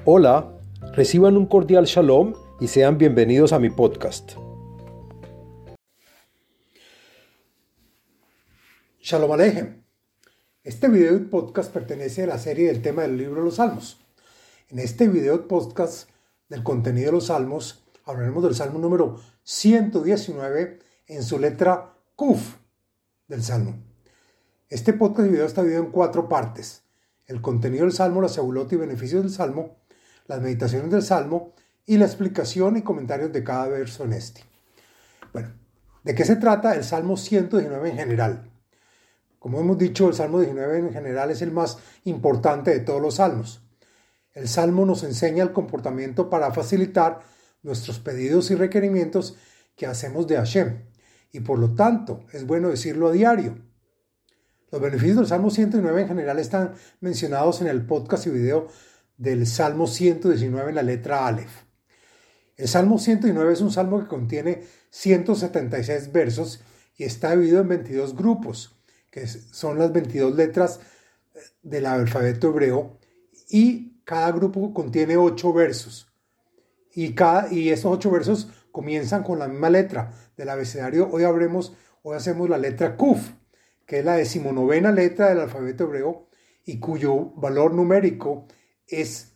Hola, reciban un cordial shalom y sean bienvenidos a mi podcast. Shalom Aleichem. Este video y podcast pertenece a la serie del tema del libro de los Salmos. En este video y podcast del contenido de los Salmos hablaremos del Salmo número 119 en su letra Kuf del Salmo. Este podcast y video está dividido en 4 partes: el contenido del Salmo, la segulot y beneficios del Salmo, las meditaciones del Salmo y la explicación y comentarios de cada verso en este. Bueno, ¿de qué se trata el Salmo 119 en general? Como hemos dicho, el Salmo 19 en general es el más importante de todos los salmos. El Salmo nos enseña el comportamiento para facilitar nuestros pedidos y requerimientos que hacemos de Hashem, y por lo tanto es bueno decirlo a diario. Los beneficios del Salmo 119 en general están mencionados en el podcast y video del Salmo 119 en la letra Aleph. El Salmo 119 es un salmo que contiene 176 versos y está dividido en 22 grupos, que son las 22 letras del alfabeto hebreo, y cada grupo contiene 8 versos. Y estos 8 versos comienzan con la misma letra del abecedario. Hoy hacemos la letra Kuf, que es la 19ª letra del alfabeto hebreo y cuyo valor numérico es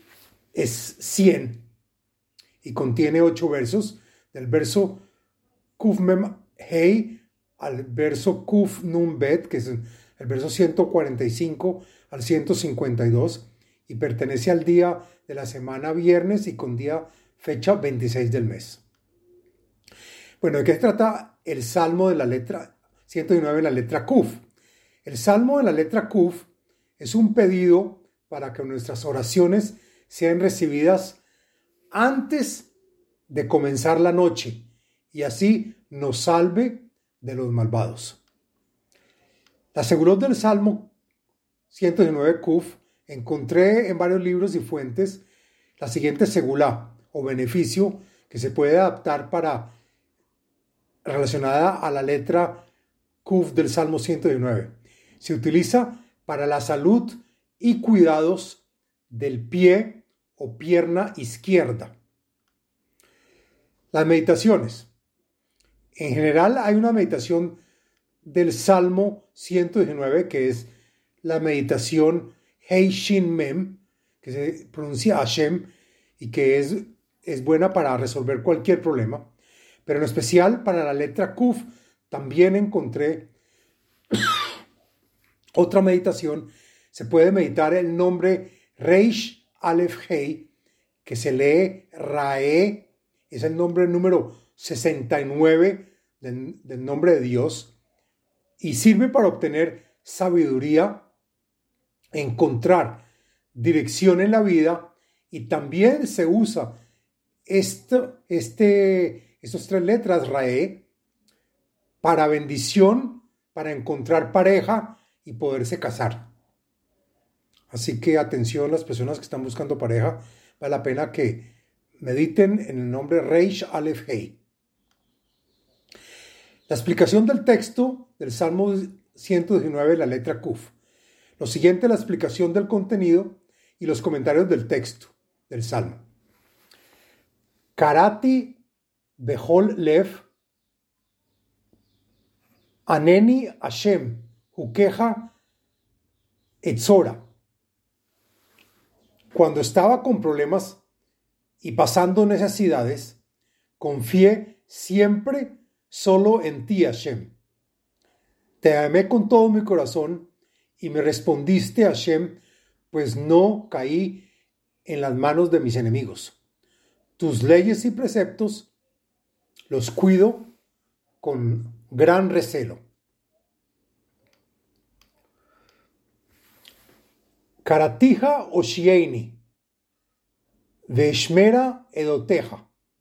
100 y contiene 8 versos, del verso Kuf Mem Hei al verso Kuf Nun Bet, que es el verso 145 al 152, y pertenece al día de la semana viernes y con fecha 26 del mes. Bueno, ¿de qué trata el Salmo de la letra 119 en la letra Kuf? El Salmo de la letra Kuf es un pedido para que nuestras oraciones sean recibidas antes de comenzar la noche y así nos salve de los malvados. La segulot del Salmo 119 Kuf encontré en varios libros y fuentes la siguiente segulá o beneficio que se puede adaptar relacionada a la letra Kuf del Salmo 119. Se utiliza para la salud y cuidados del pie o pierna izquierda. Las meditaciones. En general hay una meditación del Salmo 119 que es la meditación Hei Shin Mem, que se pronuncia Hashem y que es buena para resolver cualquier problema. Pero en especial para la letra Kuf también encontré otra meditación. Se puede meditar el nombre Reish Aleph Hei, que se lee Rae, es el nombre número 69 del nombre de Dios, y sirve para obtener sabiduría, encontrar dirección en la vida, y también se usa estas 3 letras Rae para bendición, para encontrar pareja y poderse casar. Así que atención, las personas que están buscando pareja, vale la pena que mediten en el nombre Reish Aleph Hei. La explicación del texto del Salmo 119, la letra Kuf. Lo siguiente es la explicación del contenido y los comentarios del texto del Salmo. Karati Behol Lev Aneni Hashem Hukeja Etzora. Cuando estaba con problemas y pasando necesidades, confié siempre solo en ti, Hashem. Te amé con todo mi corazón y me respondiste, Hashem, pues no caí en las manos de mis enemigos. Tus leyes y preceptos los cuido con gran recelo. Karatija Oshieini, Veshmera Edoteja.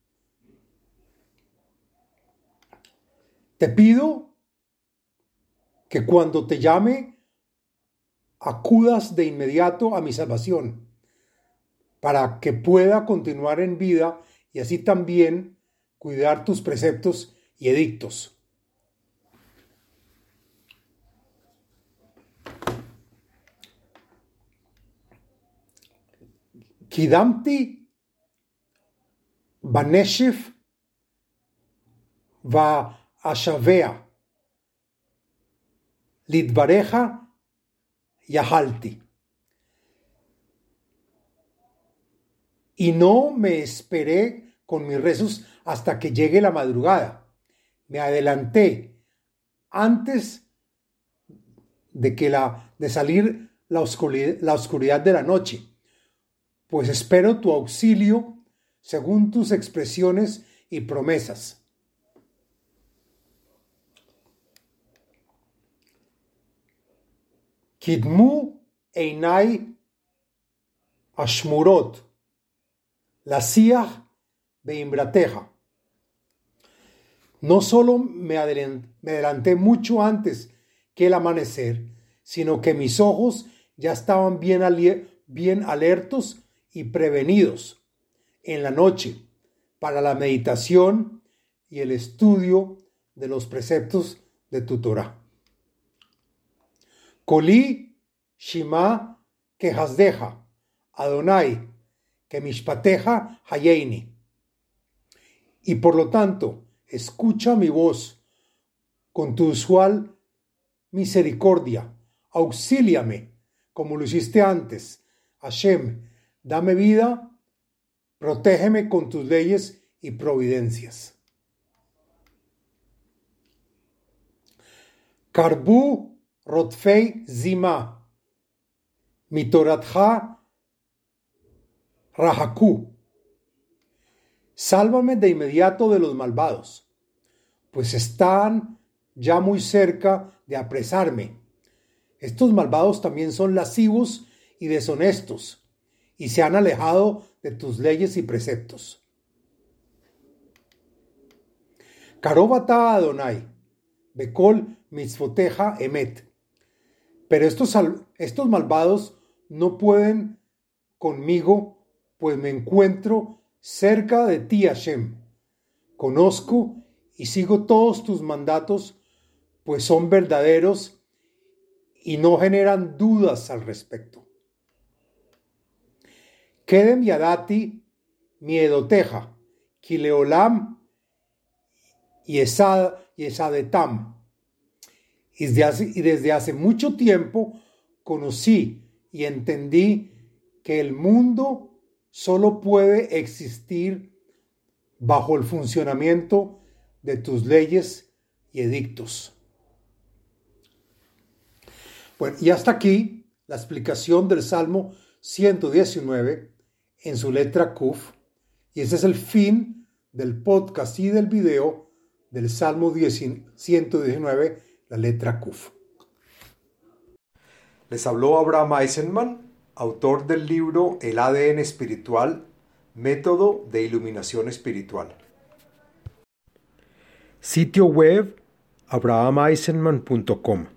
Te pido que cuando te llame acudas de inmediato a mi salvación, para que pueda continuar en vida y así también cuidar tus preceptos y edictos. Kidamti Baneshif va Ashavea Lidvareja Yahalti. Y no me esperé con mis rezos hasta que llegue la madrugada. Me adelanté antes de salir la oscuridad de la noche, pues espero tu auxilio según tus expresiones y promesas. Kidmu einai ashmurot, la siach beimbrateja. No solo me adelanté mucho antes que el amanecer, sino que mis ojos ya estaban bien alertos y prevenidos en la noche para la meditación y el estudio de los preceptos de tu Torah. Koli Shima Kehasdeja, Adonai, Kemishpateja Hayeini. Y por lo tanto, escucha mi voz con tu usual misericordia. Auxíliame, como lo hiciste antes. Hashem, dame vida, protégeme con tus leyes y providencias. Karbu Rotfei Zima, Mitoratja Rahaku. Sálvame de inmediato de los malvados, pues están ya muy cerca de apresarme. Estos malvados también son lascivos y deshonestos, y se han alejado de tus leyes y preceptos. Karobata Adonai, Bekol Mitzvoteja Emet. Pero estos malvados no pueden conmigo, pues me encuentro cerca de ti, Hashem. Conozco y sigo todos tus mandatos, pues son verdaderos y no generan dudas al respecto. Kedem yadati miedoteja, kileolam yesadetam. Y desde hace mucho tiempo conocí y entendí que el mundo solo puede existir bajo el funcionamiento de tus leyes y edictos. Bueno, y hasta aquí la explicación del Salmo 119 en su letra Kuf, y ese es el fin del podcast y del video del Salmo 119, la letra Kuf. Les habló Abraham Eisenman, autor del libro El ADN espiritual, método de iluminación espiritual. Sitio web abrahameisenman.com